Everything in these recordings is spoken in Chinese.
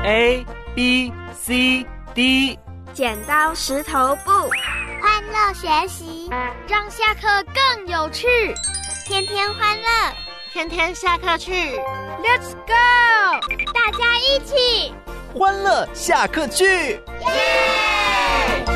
A B C D， 剪刀石头布， 欢乐学习， 让下课更有趣， 天天欢乐， 天天下课去 Let's go， 大家一起欢乐下课去， 耶！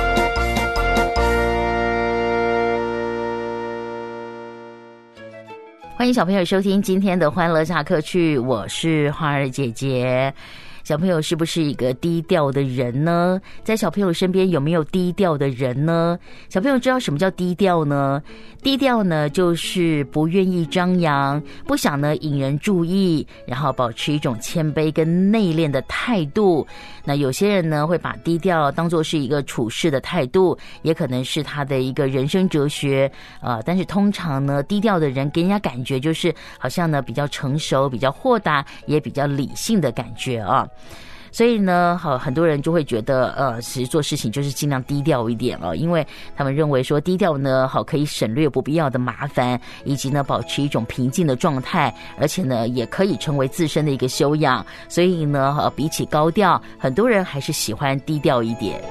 欢迎小朋友收听今天的欢乐下课去，我是花儿姐姐。小朋友是不是一个低调的人呢？在小朋友身边有没有低调的人呢？小朋友知道什么叫低调呢？低调呢，就是不愿意张扬，不想呢引人注意，然后保持一种谦卑跟内敛的态度。那有些人呢会把低调当作是一个处事的态度，也可能是他的一个人生哲学。但是通常呢，低调的人给人家感觉就是好像呢比较成熟、比较豁达，也比较理性的感觉啊。所以呢，很多人就会觉得，其实做事情就是尽量低调一点因为他们认为说低调呢，可以省略不必要的麻烦，以及呢保持一种平静的状态，而且呢也可以成为自身的一个修养。所以呢，比起高调，很多人还是喜欢低调一点。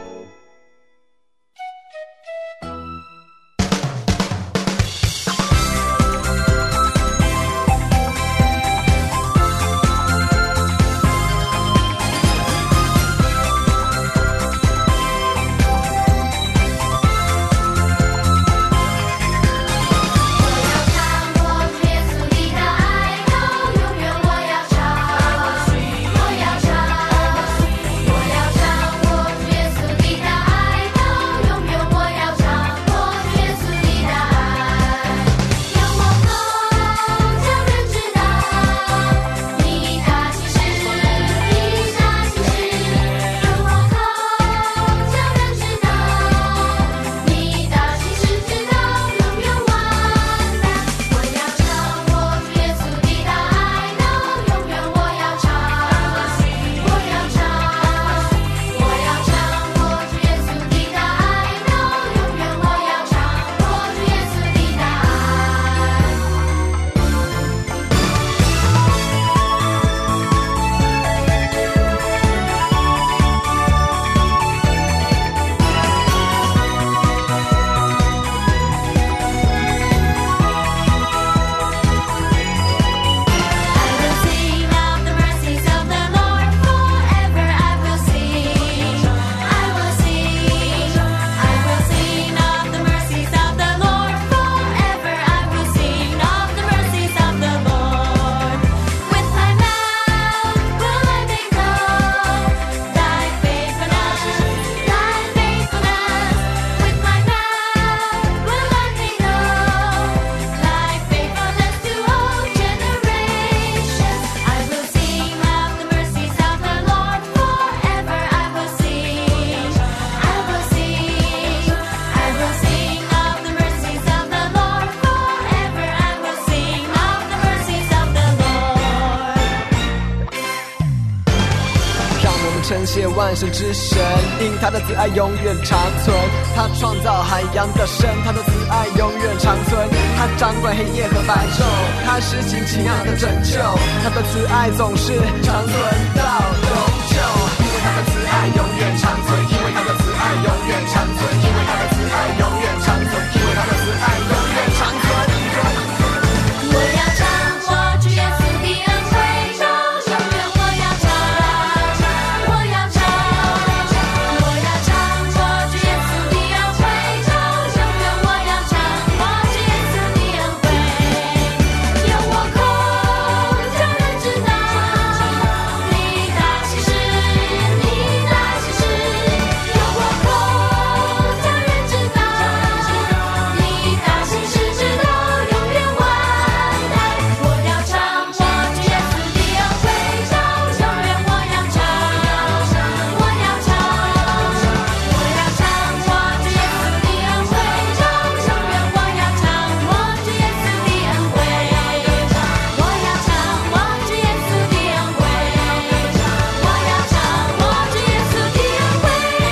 称谢万神之神，因他的慈爱永远长存。他创造海洋的神，他的慈爱永远长存。他掌管黑夜和白昼，他施行奇妙的拯救。他的慈爱总是长存到永久，因为他的慈爱永远长存，因为他的慈爱永远长存，因为他的慈爱永远长存，因为他的慈爱永远长存。 我要唱我主耶稣的恩惠，永远我要唱，我要唱，我要唱我主耶稣的恩惠，永远我要唱我主耶稣的恩惠。有我空，叫人知道你大喜事，你大喜事。有我空，叫人知道你大喜事，直到永远万代。我要唱我主耶稣的恩惠，永远我要唱，我要唱，我要唱我主耶稣的恩惠，永远我要唱我主耶稣的恩惠，我要唱我主耶稣的恩惠，我要唱我主耶稣的恩惠。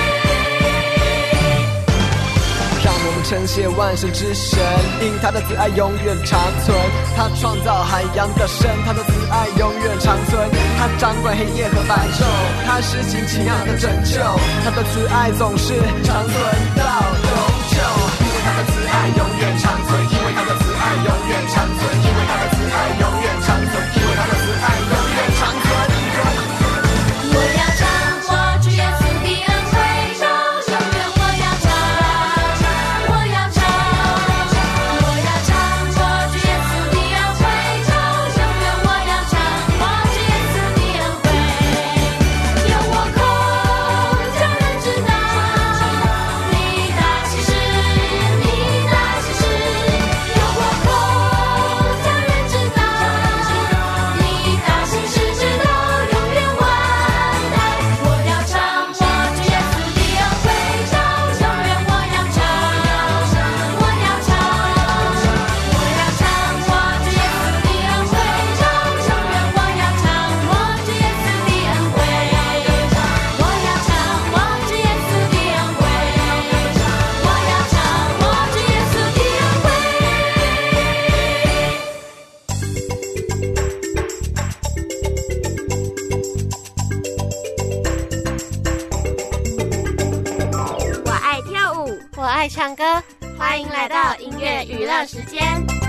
让我们称谢万神之神，因他的慈爱永远长存。他创造海洋的神，他的慈爱永远长存。他掌管黑夜和白昼，他施行奇妙的拯救，他的慈爱总是长存到永久，因为他的慈爱永远长存，因为他的慈爱永远长存，因为他的慈爱永远长存，因为他的慈爱永远长存。 我要唱我主耶稣的恩惠，永远我要唱，我要唱，我要唱我主耶稣的恩惠，永远我要唱我主耶稣的恩惠。有我空，叫人知道你大喜事，你大喜事。有我空，叫人知道你大喜事，直到永远万代。我要唱我主耶稣的恩惠，永远我要唱，我要唱，我要唱我主耶稣的恩惠，永远我要唱我主耶稣的恩惠，我要唱我主耶稣的恩惠，我要唱我主耶稣的恩惠。 我爱跳舞， 我爱唱歌，欢迎来到音乐娱乐时间。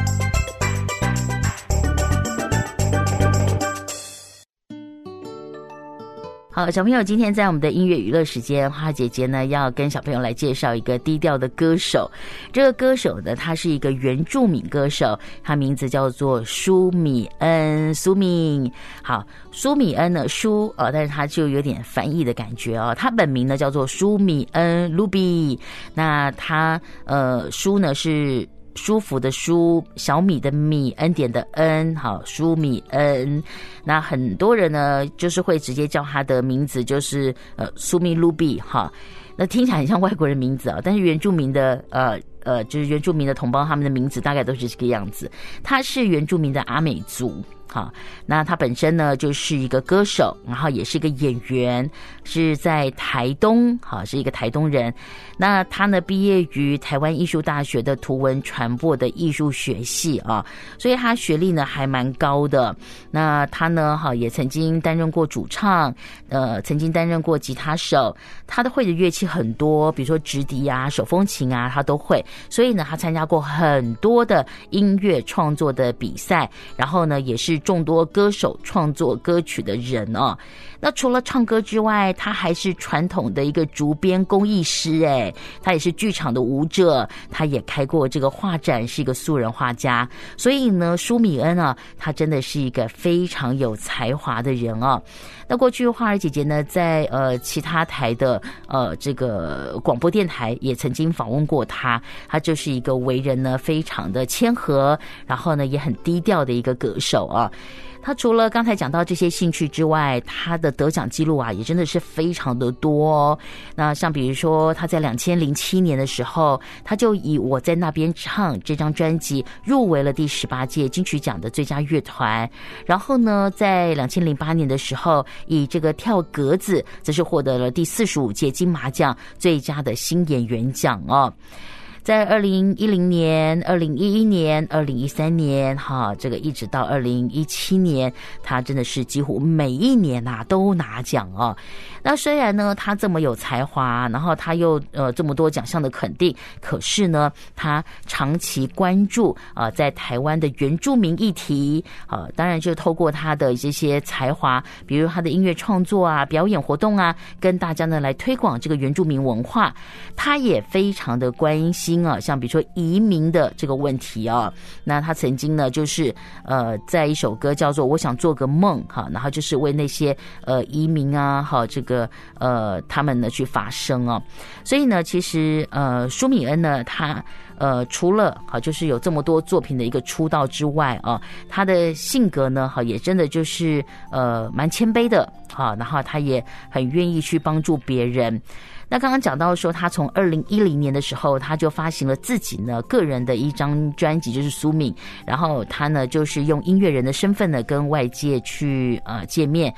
好，小朋友，今天在我们的音乐娱乐时间，花姐姐呢要跟小朋友来介绍一个低调的歌手。这个歌手呢，他是一个原住民歌手，他名字叫做舒米恩，苏敏。好，舒米恩呢，但是他就有点翻译的感觉哦。他本名呢叫做舒米恩 Ruby， 那他舒呢是舒服的舒，小米的米，恩典的恩，好，舒米恩。那很多人呢，就是会直接叫他的名字，就是苏米卢比哈。那听起来很像外国人名字啊，但是原住民的就是原住民的同胞，他们的名字大概都是这个样子。他是原住民的阿美族。好，那他本身呢就是一个歌手，然后也是一个演员，是在台东，好，是一个台东人。那他呢毕业于台湾艺术大学的图文传播的艺术学系啊，所以他学历呢还蛮高的。那他呢也曾经担任过主唱，曾经担任过吉他手。他的会的乐器很多，比如说直笛啊、手风琴啊，他都会。所以呢，他参加过很多的音乐创作的比赛，然后呢也是众多歌手创作歌曲的人哦。那除了唱歌之外，他还是传统的一个竹编工艺师，他也是剧场的舞者，他也开过这个画展，是一个素人画家。所以呢，舒米恩啊，他真的是一个非常有才华的人哦。那过去花儿姐姐呢，在其他台的这个广播电台也曾经访问过他，他就是一个为人呢非常的谦和，然后呢也很低调的一个歌手啊。他除了刚才讲到这些兴趣之外，他的得奖记录啊也真的是非常的多哦。那像比如说他在2007年的时候，他就以我在那边唱这张专辑入围了第18届金曲奖的最佳乐团。然后呢，在2008年的时候，以这个跳格子则是获得了第45届金马奖最佳的新演员奖哦。在2010年、2011年、2013年，这个一直到2017年，他真的是几乎每一年都拿奖哦。那虽然呢他这么有才华，然后他又这么多奖项的肯定，可是呢他长期关注在台湾的原住民议题，当然就透过他的这些才华，比如他的音乐创作啊、表演活动啊，跟大家呢来推广这个原住民文化。他也非常的关心像比如说移民的这个问题啊。那他曾经呢就是在一首歌叫做《我想做个梦》然后就是为那些移民啊这个他们呢去发声啊。所以呢其实舒米恩呢他除了就是有这么多作品的一个出道之外他的性格呢也真的就是蛮谦卑的然后他也很愿意去帮助别人。那刚刚讲到说他从2010年的时候他就发行了自己呢个人的一张专辑，就是苏敏，然后他呢就是用音乐人的身份呢跟外界去见面。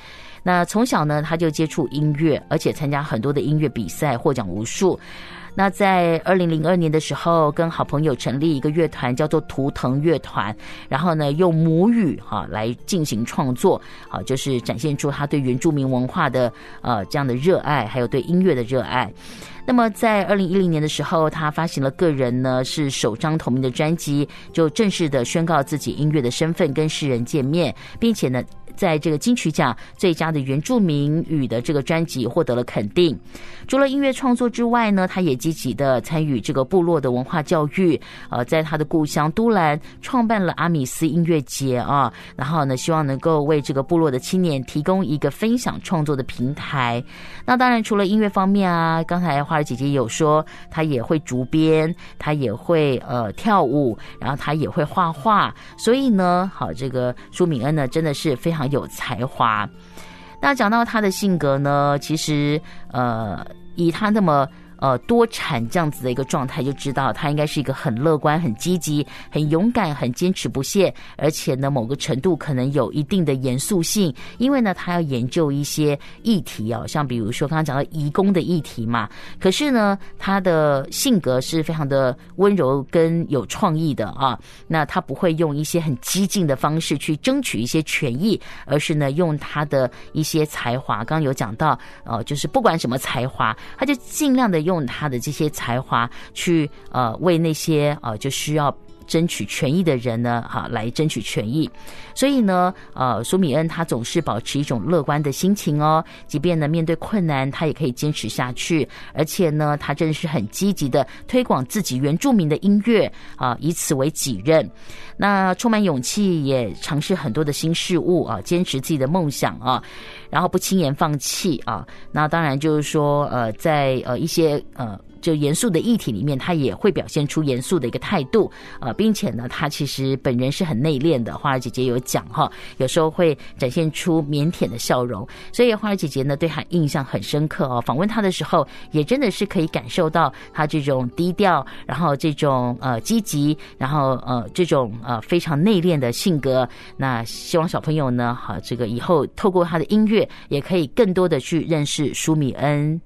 那从小呢，他就接触音乐，而且参加很多的音乐比赛，获奖无数。那在2002年的时候，跟好朋友成立一个乐团，叫做图腾乐团，然后呢，用母语来进行创作，就是展现出他对原住民文化的这样的热爱，还有对音乐的热爱。那么在2010年的时候，他发行了个人呢是首张同名的专辑，就正式的宣告自己音乐的身份，跟世人见面，并且呢在这个金曲奖最佳的原住民语的这个专辑获得了肯定。除了音乐创作之外呢，他也积极的参与这个部落的文化教育，在他的故乡都兰创办了阿米斯音乐节啊，然后呢希望能够为这个部落的青年提供一个分享创作的平台。那当然除了音乐方面啊，刚才花儿姐姐有说她也会竹编，她也会跳舞，然后她也会画画，所以呢这个舒米恩呢真的是非常有才华。那讲到他的性格呢，其实以他那么多产这样子的一个状态，就知道他应该是一个很乐观、很积极、很勇敢、很坚持不懈，而且呢某个程度可能有一定的严肃性，因为呢他要研究一些议题像比如说刚刚讲到移工的议题嘛，可是呢他的性格是非常的温柔跟有创意的那他不会用一些很激进的方式去争取一些权益，而是呢用他的一些才华，刚刚有讲到就是不管什么才华，他就尽量的用他的这些才华去为那些就需要争取权益的人呢来争取权益。所以呢舒米恩他总是保持一种乐观的心情即便呢面对困难他也可以坚持下去，而且呢他真的是很积极的推广自己原住民的音乐以此为己任。那充满勇气，也尝试很多的新事物坚持自己的梦想然后不轻言放弃那当然就是说在一些就严肃的议题里面，他也会表现出严肃的一个态度并且呢他其实本人是很内敛的，花儿姐姐有讲有时候会展现出腼腆的笑容，所以花儿姐姐呢对他印象很深刻访问他的时候也真的是可以感受到他这种低调，然后这种积极，然后这种非常内敛的性格。那希望小朋友呢这个以后透过他的音乐也可以更多的去认识舒米恩。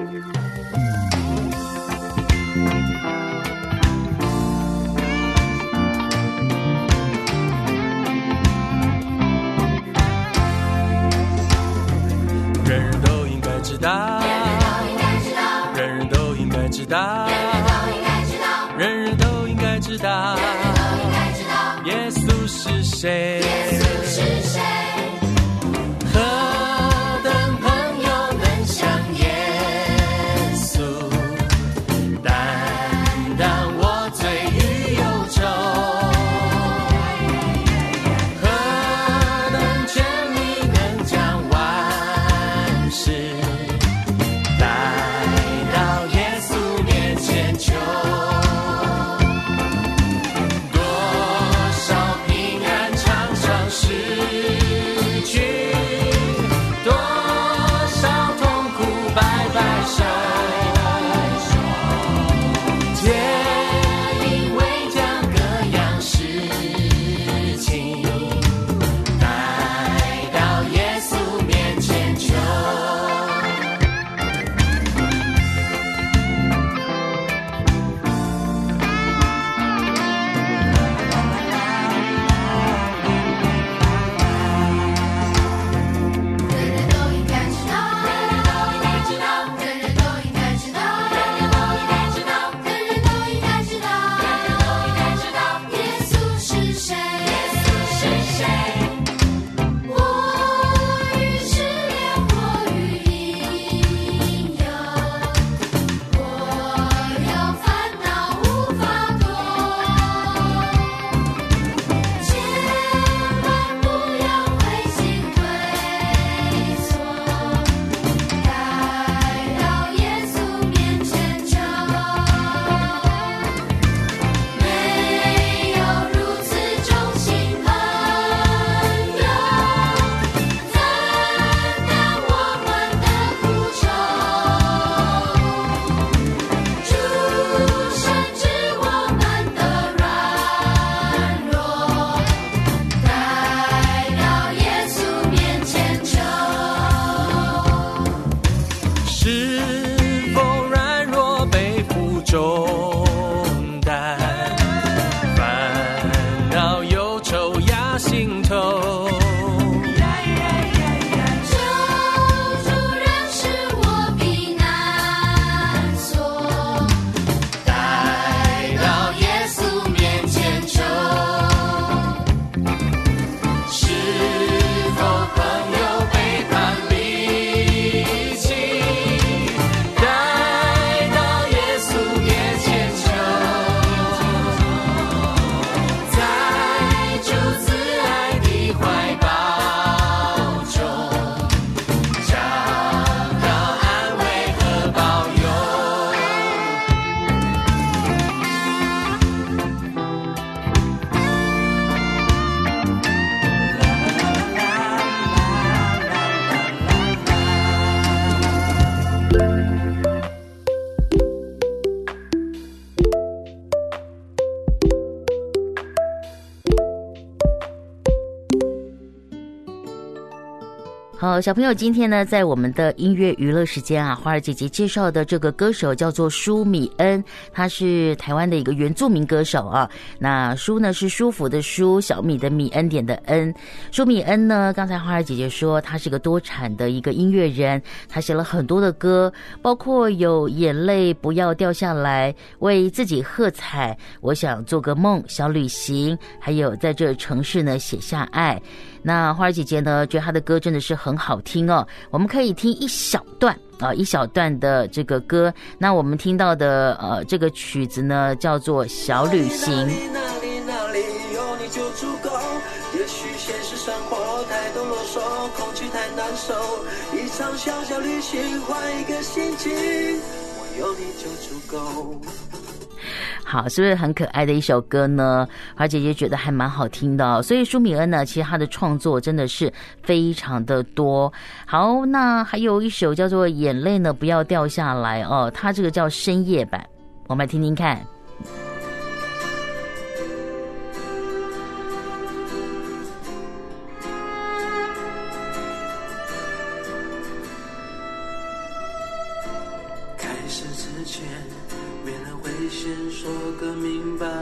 人人都应该知道，人人都应该知道，人人都应该知道，耶稣是谁？何等朋友能像耶稣，担当我罪与忧愁？何等权力能将万事带到耶稣面前求？多少平安常常是好，小朋友，今天呢，在我们的音乐娱乐时间啊，花儿姐姐介绍的这个歌手叫做舒米恩，他是台湾的一个原住民歌手啊。那舒呢是舒服的舒，小米的米，恩典的恩。舒米恩呢，刚才花儿姐姐说他是个多产的一个音乐人，他写了很多的歌，包括有眼泪不要掉下来、为自己喝彩、我想做个梦、小旅行，还有在这城市呢写下爱。那花儿姐姐呢，觉得她的歌真的是很好听哦。我们可以听一小段一小段的这个歌。那我们听到的这个曲子呢，叫做《小旅行》。 哪里有你就足够。也许现实生活太多啰嗦，空气太难受。一场小小旅行，换一个心情，我有你就足够。 好，是不是很可爱的一首歌呢？花姐姐觉得还蛮好听的哦。所以舒米恩呢，其实他的创作真的是非常的多。好，那还有一首叫做《眼泪呢不要掉下来》哦，他这个叫深夜版，我们来听听看。 开始之前没人会先说个明白，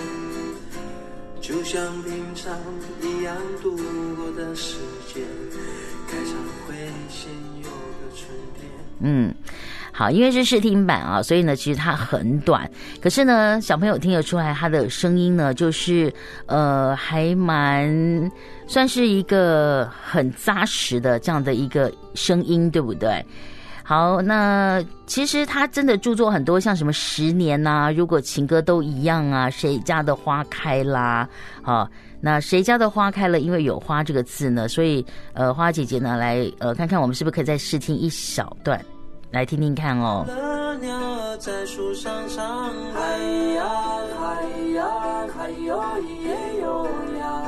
就像平常一样度过的时间，开场会先有个春天。 好，因为是试听版啊，所以呢其实它很短，可是呢小朋友听得出来他的声音呢就是还蛮算是一个很扎实的这样的一个声音，对不对？好，那其实他真的著作很多，像什么10年啊，如果情歌都一样啊，谁家的花开啦，那谁家的花开了，因为有花这个字呢，所以花姐姐呢来看看我们是不是可以再试听一小段来听听看哦。 鸟儿在树上唱，嗨呀嗨呀嗨哟咿耶哟呀，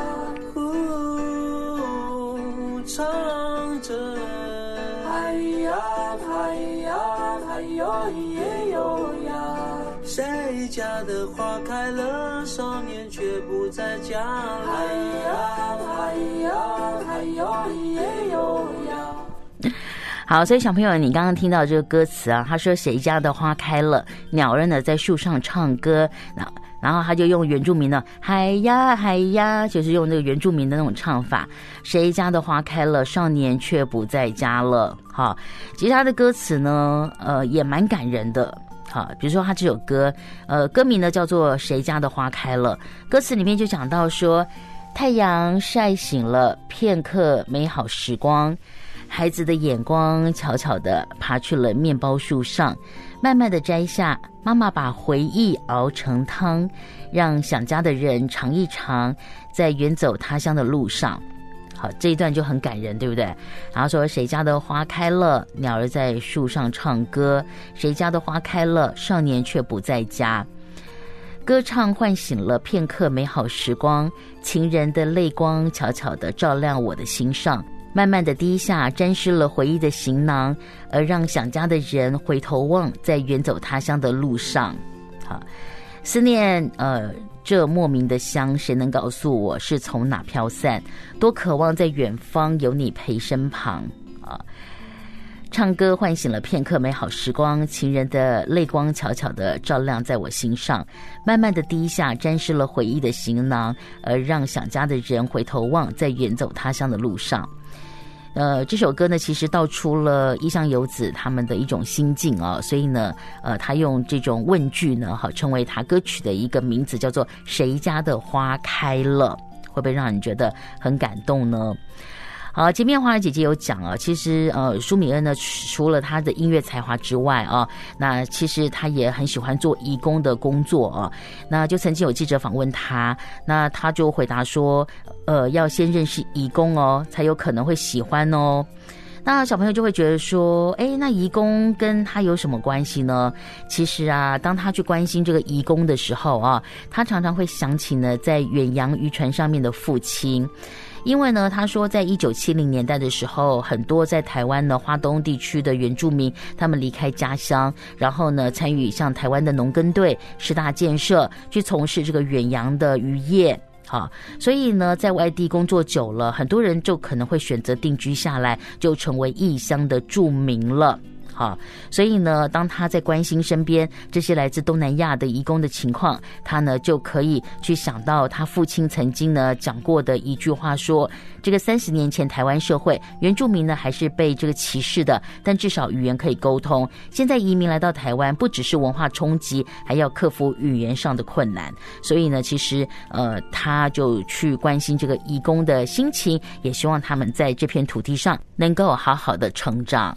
唱着嗨呀嗨呀嗨哟咿耶哟呀，谁家的花开了，少年却不在家，嗨呀嗨呀嗨哟咿耶哟呀。 好，所以小朋友，你刚刚听到这个歌词啊，他说谁家的花开了，鸟儿呢在树上唱歌，然后他就用原住民呢，嗨呀嗨呀，就是用那个原住民的那种唱法。谁家的花开了，少年却不在家了。好，其实他的歌词呢，也蛮感人的。好，比如说他这首歌，歌名呢叫做《谁家的花开了》，歌词里面就讲到说，太阳晒醒了片刻美好时光。孩子的眼光悄悄地爬去了面包树上，慢慢地摘下。妈妈把回忆熬成汤，让想家的人尝一尝，在远走他乡的路上。好，这一段就很感人，对不对？然后说谁家的花开了，鸟儿在树上唱歌，谁家的花开了，少年却不在家。歌唱唤醒了片刻美好时光，情人的泪光悄悄地照亮我的心上，慢慢的滴下，沾湿了回忆的行囊，而让想家的人回头望，在远走他乡的路上。好，思念这莫名的香，谁能告诉我是从哪飘散？多渴望在远方有你陪身旁啊！唱歌唤醒了片刻美好时光，情人的泪光悄悄地照亮在我心上，慢慢的滴下，沾湿了回忆的行囊，而让想家的人回头望，在远走他乡的路上。这首歌呢，其实道出了一乡游子他们的一种心境啊，所以呢，他用这种问句呢，成为他歌曲的一个名字，叫做《谁家的花开了》，会不会让你觉得很感动呢？好，前面花儿姐姐有讲啊，其实舒米恩呢，除了他的音乐才华之外啊，那其实他也很喜欢做义工的工作啊。那就曾经有记者访问他，那他就回答说，要先认识义工哦，才有可能会喜欢哦。那小朋友就会觉得说，那义工跟他有什么关系呢？其实啊，当他去关心这个义工的时候啊，他常常会想起呢，在远洋渔船上面的父亲。因为呢，他说在1970年代的时候，很多在台湾的花东地区的原住民，他们离开家乡，然后呢参与像台湾的农耕队、10大建设，去从事这个远洋的渔业。 好，所以呢，在外地工作久了，很多人就可能会选择定居下来，就成为异乡的住民了。好，所以呢，当他在关心身边这些来自东南亚的移工的情况，他呢就可以去想到他父亲曾经呢讲过的一句话说，这个30年前台湾社会原住民呢还是被这个歧视的，但至少语言可以沟通。现在移民来到台湾，不只是文化冲击，还要克服语言上的困难。所以呢，其实他就去关心这个移工的心情，也希望他们在这片土地上能够好好的成长。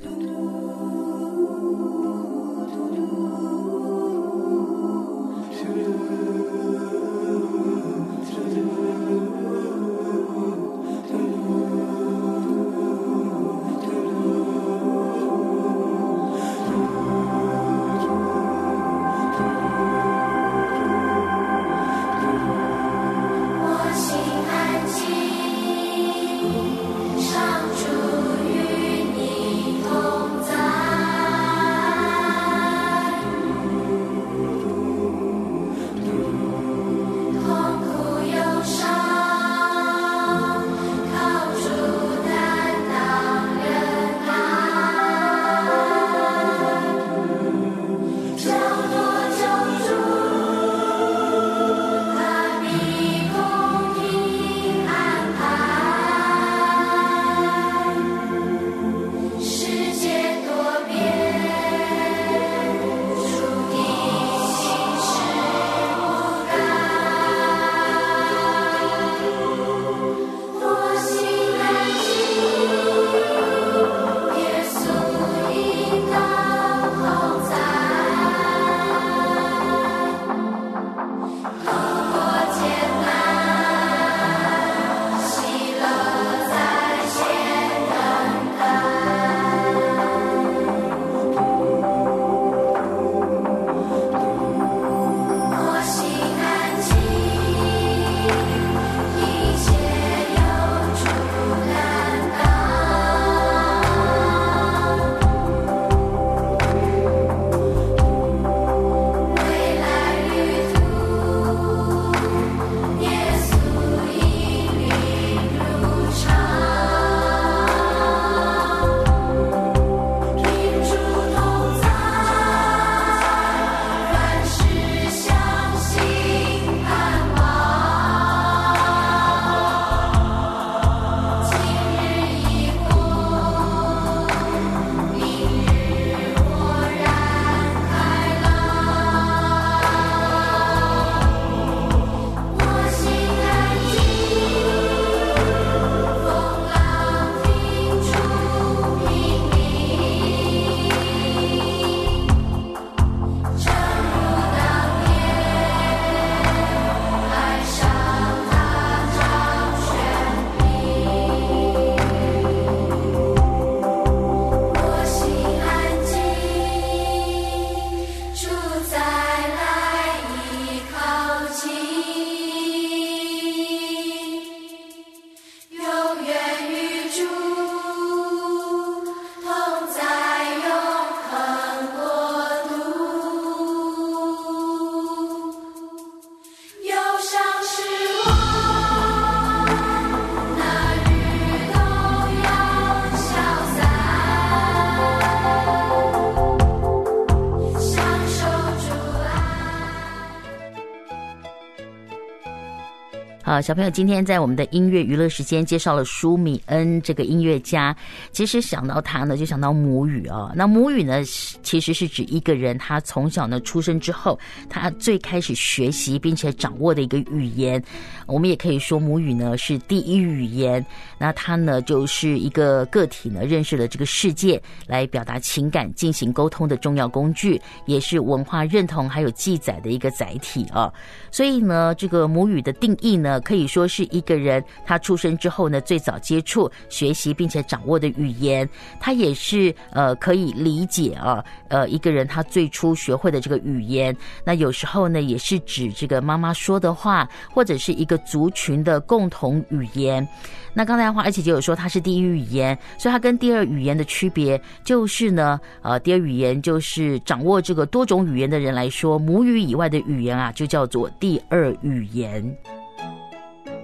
好，小朋友，今天在我们的音乐娱乐时间介绍了舒米恩这个音乐家。其实想到他呢，就想到母语啊。那母语呢，其实是指一个人他从小呢出生之后，他最开始学习并且掌握的一个语言。我们也可以说母语呢是第一语言。那他呢就是一个个体呢认识了这个世界，来表达情感、进行沟通的重要工具，也是文化认同还有记载的一个载体啊。所以呢，这个母语的定义呢，可以说是一个人他出生之后呢，最早接触、学习并且掌握的语言。他也是可以理解啊，一个人他最初学会的这个语言。那有时候呢，也是指这个妈妈说的话，或者是一个族群的共同语言。那刚才花儿姐姐有说它是第一语言，所以它跟第二语言的区别就是呢，第二语言就是掌握这个多种语言的人来说，母语以外的语言啊，就叫做第二语言。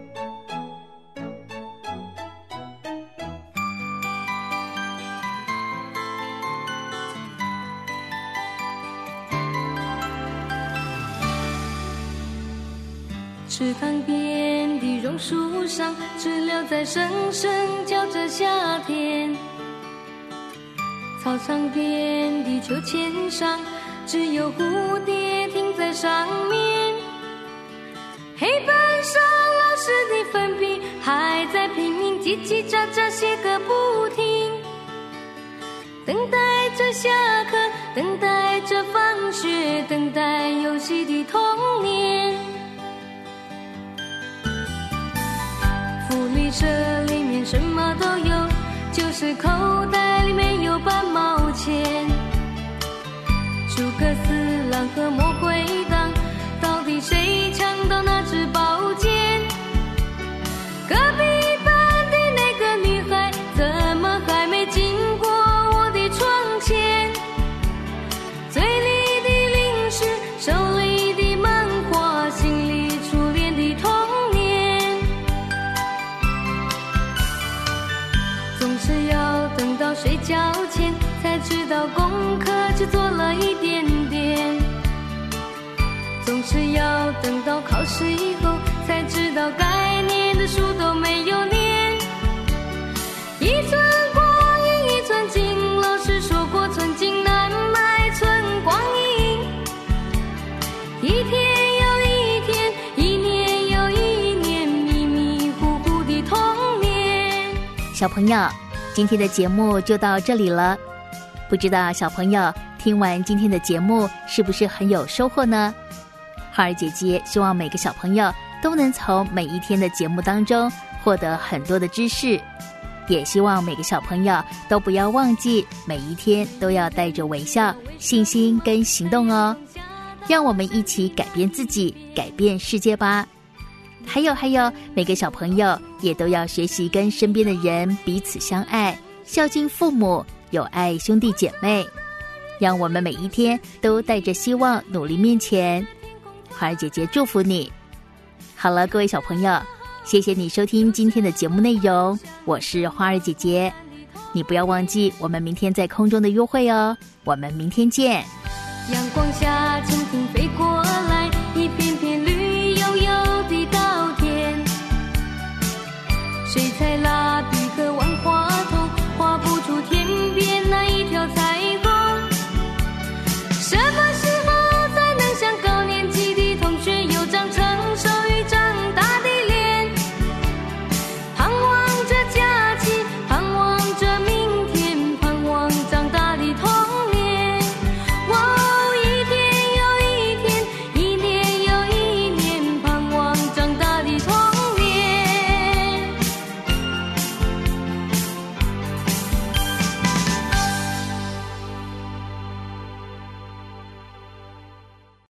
池塘边的榕树上，知了在声声叫着夏天。操场边的秋千上，只有蝴蝶停在上面。黑板上老师的粉笔还在拼命叽叽喳喳写个不停，等待着下课，等待着放学，等待游戏的童年。福利社里面什么都有，就是口袋里没有半毛钱。诸葛四郎和魔鬼党，到底谁抢到那支宝剑？隔壁班的那个女孩，怎么还没经过我的窗前？嘴里的零食，手里的漫画，心里初恋的童年。总是要等到睡觉前，才知道功课只做了一点点。总是要等到考试以后，才知道该念的书都没有念。一寸光阴一寸金，老师说过寸金难买寸光阴。一天又一天，一年又一年，迷迷糊糊的童年。 小朋友，今天的节目就到这里了。不知道小朋友听完今天的节目是不是很有收获呢？花儿姐姐希望每个小朋友都能从每一天的节目当中获得很多的知识，也希望每个小朋友都不要忘记每一天都要带着微笑、信心跟行动哦。让我们一起改变自己，改变世界吧。还有，每个小朋友也都要学习跟身边的人彼此相爱，孝敬父母，友爱兄弟姐妹。让我们每一天都带着希望努力面前。花儿姐姐祝福你。好了，各位小朋友，谢谢你收听今天的节目内容，我是花儿姐姐。你不要忘记我们明天在空中的约会哦，我们明天见。 阳光下蜻蜓飞过